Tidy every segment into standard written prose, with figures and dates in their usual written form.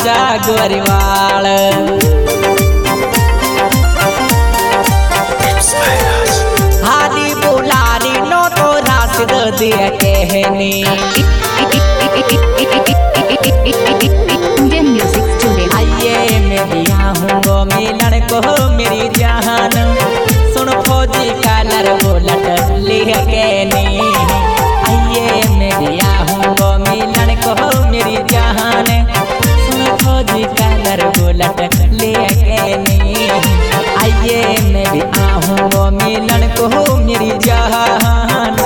जा गोरीवाल। हारी बुलारी नो तो राशिद दिया कहनी। आइए मैं दिया हूँ मिलन को मेरी जान, सुन फौजी कलर बुलेट लिख के नी। आइए मैं दिया हूँ मिलन को मेरी जान, सुन फौजी कलर बुलेट लिख के नी। आइए मैं भी आहूँ मिलन को मेरी जान।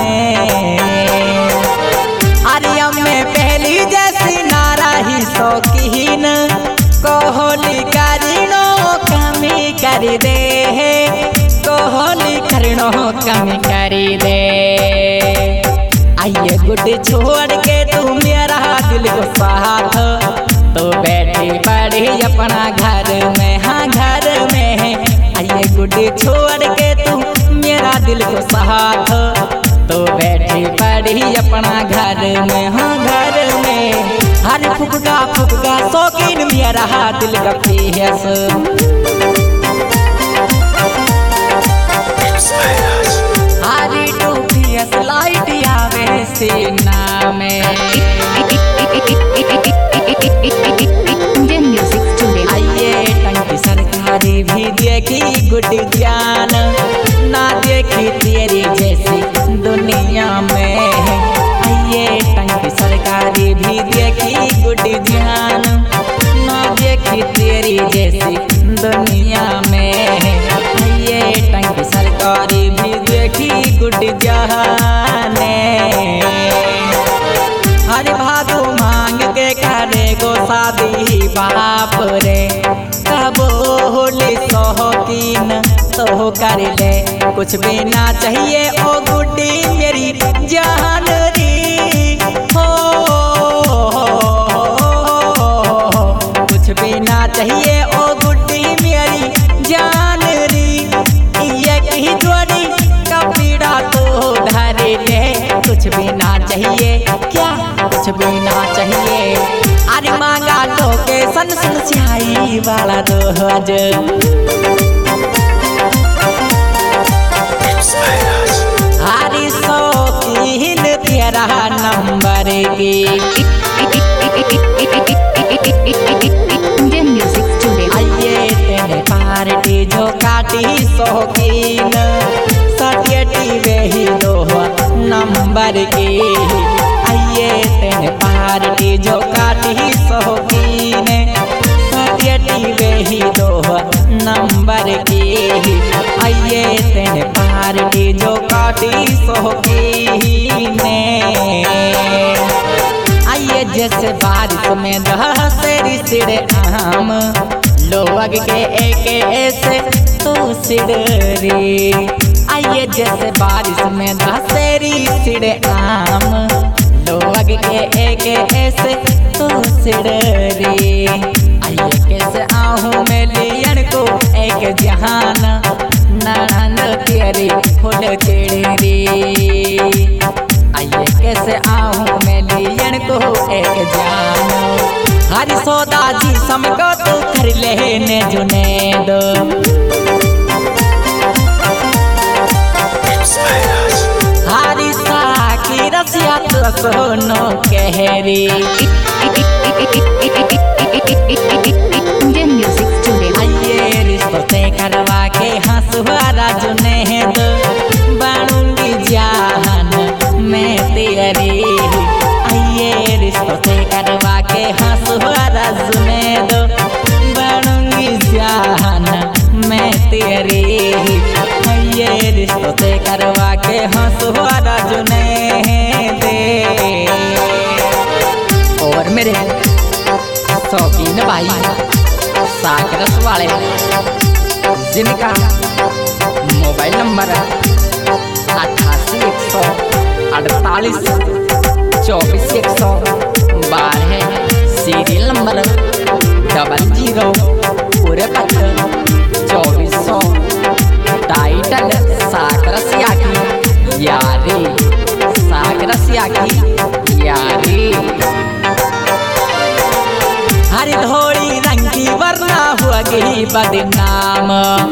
आर्यम में पहली जैसी नारा ही शौकीन, कोहली करीनो कमी कर दे, कोहली करीनो कमी कर दे। आइए गुड्डी छोड़ के तू मेरा दिल को साथ, तो बैठी पड़ी अपना घर में, हाँ घर में। आइए गुड्डी छोड़ के तू मेरा दिल को साथ, तो बैठी पड़ी अपना घर में, हाँ घर में। हर फुकगा फुकगा शौकीन मेरा दिल का पीस। हरी टूपीस लाइट आवे सीना में। आइए टंकी सरकारी भी देखी गुड्डी जान, ना देखी तेरी जैसी दुनिया में। आइए टंकी सरकारी भी देखी गुड्डी जान, ना देखी तेरी जैसी दुनिया में। आइए टंकी सरकारी भी देखी गुड्डी जान। हर भादो मांग के करे गो शादी बाप रे, कबो होली शौकीन तो कर ले। कुछ भी ना चाहिए ओ गुड्डी मेरी जान री, हो कुछ भी ना चाहिए ओ गुड्डी मेरी जान री। ये कहीं जोड़ी का पीड़ा तो धर ले, कुछ भी ना चाहिए क्या, कुछ भी ना चाहिए। अरे मांगा लोकेशन सुनचाई वाला रोज। हरी शौकीन तेरा नंबर की। आइए तेरे पार्टी जो काटी शौकीन, सटियटी वही दो नंबर की। आइए तेरे पार्टी जो काटी शौकीन, सटियटी वही दो नंबर की। आइए तेरे पार्टी जो काटी शौकीन। आइए जैसे बारिश में दहसेरी सिरे आम, लोग के एक ऐसे तो सिर रे। आइए जैसे बारिश में दहसेरी सिरे आम, लोग के एक ऐसे तो सिर रे। आइए कैसे आहूँ मैं लियन को एक जहान, ननद तेरी फुल तेरे रे। आइए कैसे आहूँ मैं लियन को एक जान। हरी सौदा जी समको तो कर लेने जुनेद। हरी साकी रसिया तो सोनो कहरी। आइए रिश्तों से करवा के हंसुआरा जुनेद, बनूंगी जान मैं तेरी। आइए रिश्तों से करवा के हंसुआरा जुनेद, बनूंगी जान मैं तेरी। आइए रिश्तों से करवा के हंसुआरा जुनेद। और मेरे शौकीन भाई साकरस वाले, जिनका मोबाइल नंबर 8848241112 सीरियल नंबर 00 पूरे पत्र 2400। टाइटल साकरसिया की यारी, साकरसिया की यारी। हरी धोड़ी होगी बदनाम।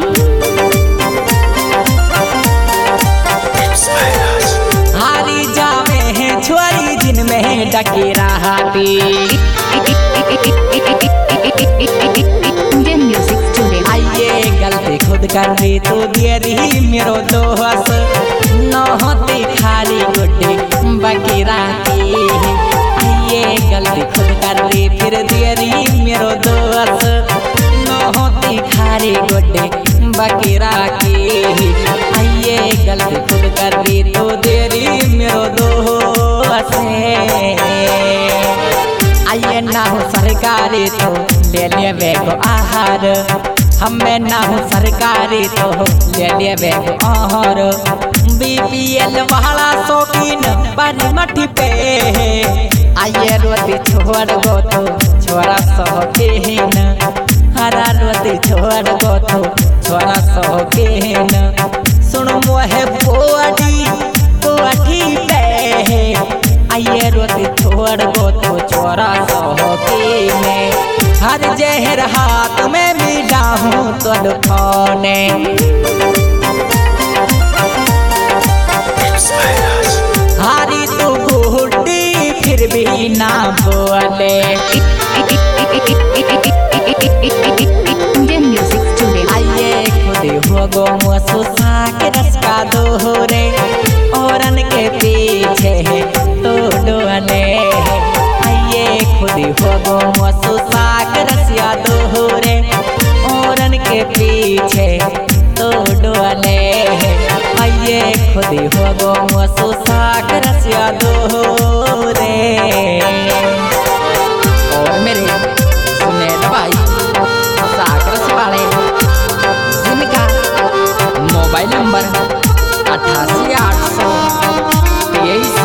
हारी जावे हैं छोरी जिनमें डकी रहती। आइए गलती खुद कर दी तो देरी मेरो दोस्त न होती खाली गुड्डी बाकी रहती। आइए गलती खुद कर दी फिर देरी मेरो दोस्त न होती खाली गुड्डी बाकी रहती। आइए गलती खुद कर दी तो देरी मेरो दोस्त। आइए ना हो सरकारी तो ले लेवे को आहार। हमें ना हो सरकारी तो ले लेवे को आहार। BPL वाला शौकीन बड़ी मठी पे। आइए रोटी छोड़ गो तो छोरा शौकीन। हरा रोटी छोड़ गो तो छोरा शौकीन। सुन मोहे बोडी कोठी पे। आइए रोटी छोड़ गो तो छोरा शौकीन। हर जहर हाथ में मिला हूँ तो दुखाने। हारी तू गुड्डी फिर भी ना बोले। आइए खुद हो गो मुसुसा के रस का दोहरे औरन के पीछे तो डोले। आइए खुद हो गो मुसुसा के रसिया दोहरे औरन के पीछे तो डोले। आइए खुद हो गो मुसुसा के रसिया दोहरे। और मेरे सुने भाई साकरस वाले जिनका मोबाइल नंबर 88 823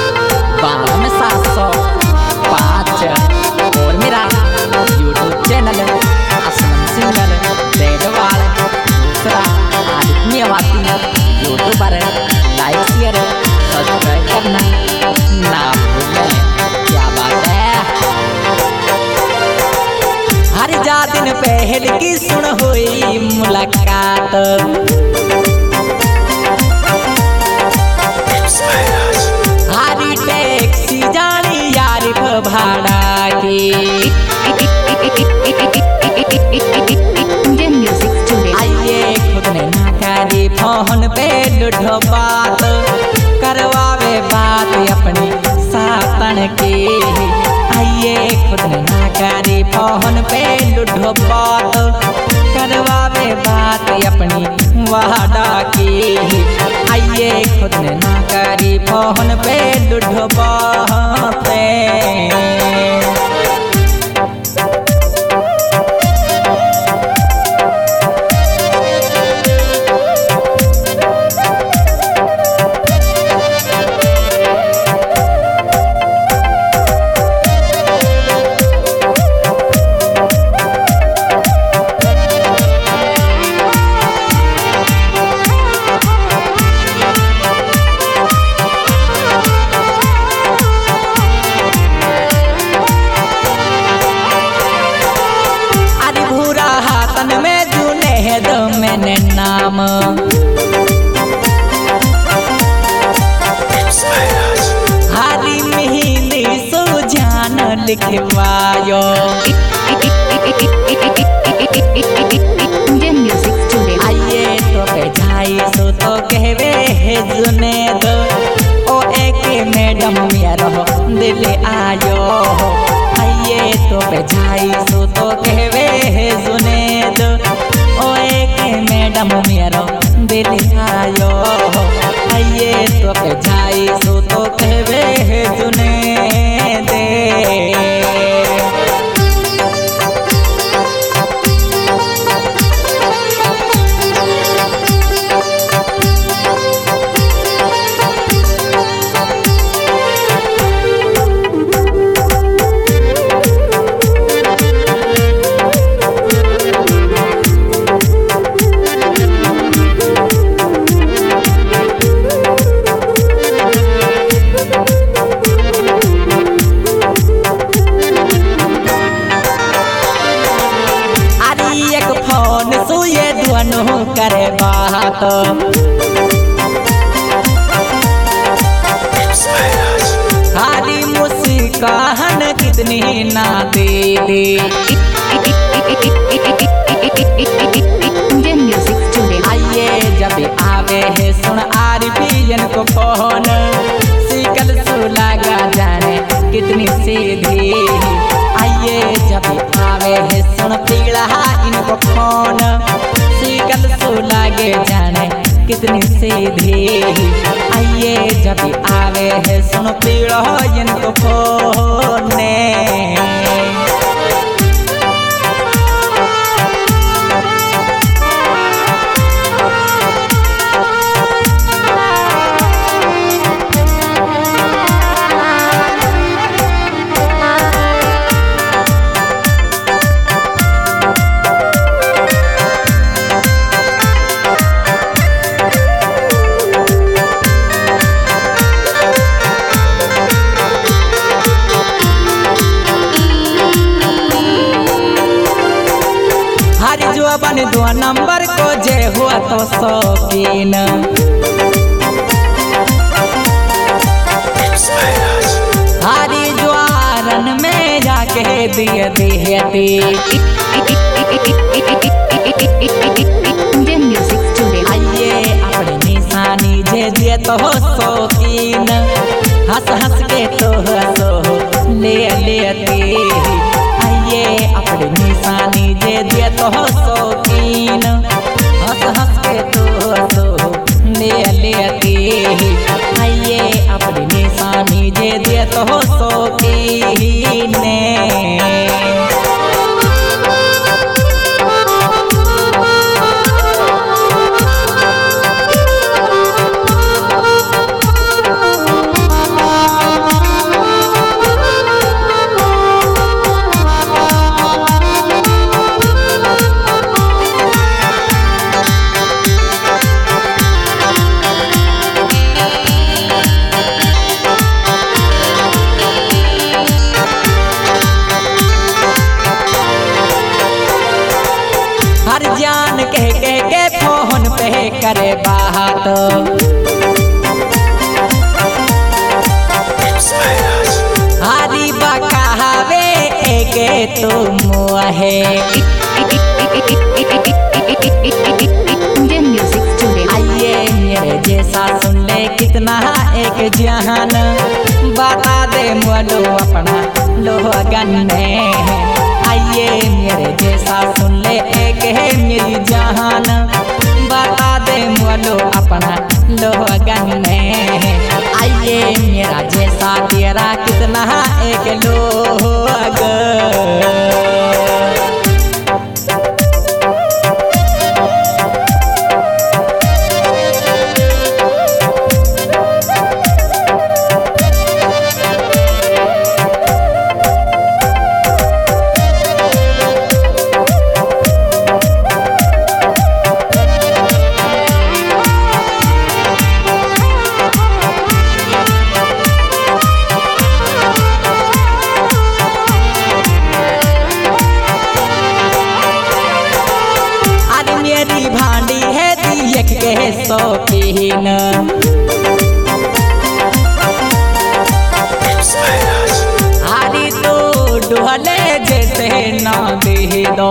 52 705। और मेरा यूट्यूब चैनल असलम सिंगर रेडवाल दूसरा आदित्यवासी यूट्यूबर। लाइक शेयर सब्सक्राइब करना ना भूलें। क्या बात है। हर जा दिन पहल की सुन हुई मुलाकात। हारी टैक्सी जानी यारी भाड़ा की। आइए खुद ने ना करी फोन पे लुढ़ो बात। करवावे बात अपनी सातन की। आइए खुद ने ना करी फोन पे लुढ़ो बात। करवावे बात अपनी वादा की। आइए खुद ने ना करी फोन पे लुढ़ो बात। मैंने नाम हारी मेहंदी सुजान लिखवायो। आइए तो बेजाई सो तो कहवे है जुनेद। ओ एक मैडम मेरो दिल आयो। आइए तो बेजाई सो तो कहवे है जुनेद। ओ एक मैडम मेरो दिल आयो। आइए तो बेजाई सो तो कहवे है जुनेद। फोन सुए दोनों करे बात। खाली मुस्कान कितनी ना दे दे। आइए जब आवे है सुन आरबीएन को फोन, सिकल सुलागा जाने कितनी सीधी। आइए जब आवे है सुन पीड़ा इनको फोन, सिकल सुलागे जाने कितनी सीधी। आइए जब आवे है सुन पीड़ा इनको फोन। बन दो नंबर को जे हुआ तो शौकीन। हरी ज्वारन में जाके दिए दिहती। आइए अपनी निशानी जे दिए तो शौकीन, हंस हंस के तो हंसो ले लेती। आइए अपनी निशानी जे दिए तो शौकीन, हंस हंस के तो हंसो ले लेती। आइए अपनी निशानी जे दिए तो शौकीन। हर जान कह के फोन पे करे बात। हरी बकावे के तुम है। आइए मेरे जैसा सुन ले कितना एक जहान, बता दे मोलो अपना लोहगन में। आइए मेरे जैसा सुन ले एक है मेरी जहान, बता दे मोलो अपना लोहगन में। आइए मेरा जैसा तेरा कितना एक लोग। मेरी भांडी है दिए के शौकीन। हरी तो डोले जैसे ना दे दो।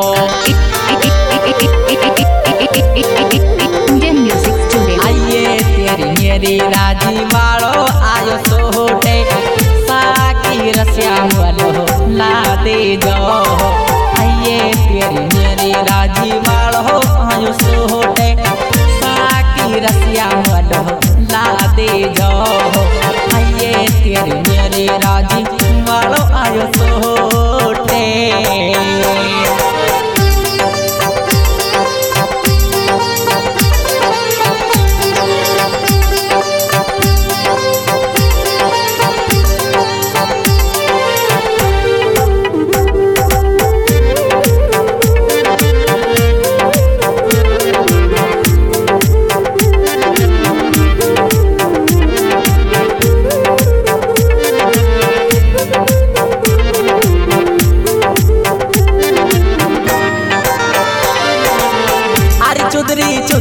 आइए तेरी मेरी राजी वालो आयो सोटे, साकी रसिया वालो ला दे दो। आइए तेरी मेरी राजी वालो आयो सोटे, साकी रसिया वालो ला दे जाओ। आइए तेरी मेरी राजी वालो आयो सोटे।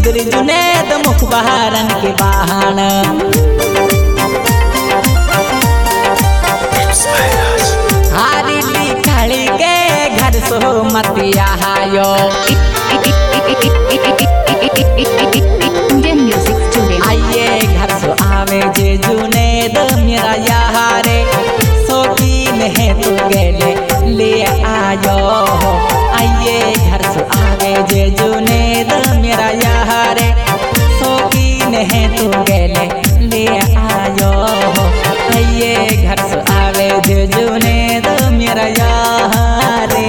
चौधरी जुनेद मुखबहारन के बहान हारी लिखड़ी के घर सो मतिया हायो आइए घर सो आवे जे जुनेद मेरा यारे शौकीन है तू गेले ले आयो आइए घर सो आवे जे जुनेद मेरा यारे शौकीन है तू गेले ले आयो आइए घर सो आवे जे जुनेद मेरा यारे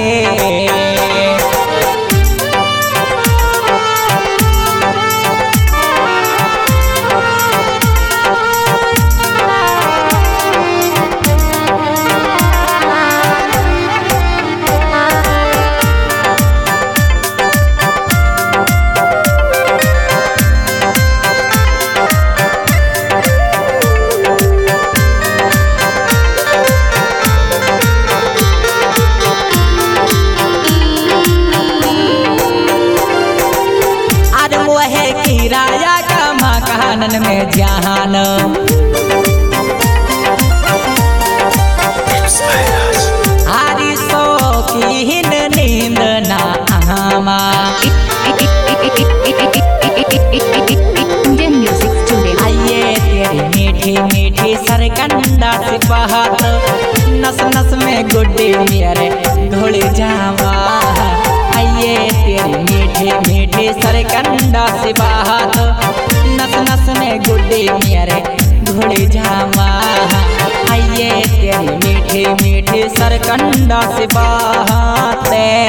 किराया का मकानन में जहान हारी शौकीन नींद ना आमा आइए तेरी मीठी मीठी सरकंडा से बहात नस नस में गुड्डी मेरे घुल जावा आइए तेरी मीठी मीठी सरकंडा से बहात नस नस में गुड्डी मेरे घुल जावा आइए तेरी मीठी मीठी सरकंडा से बहाते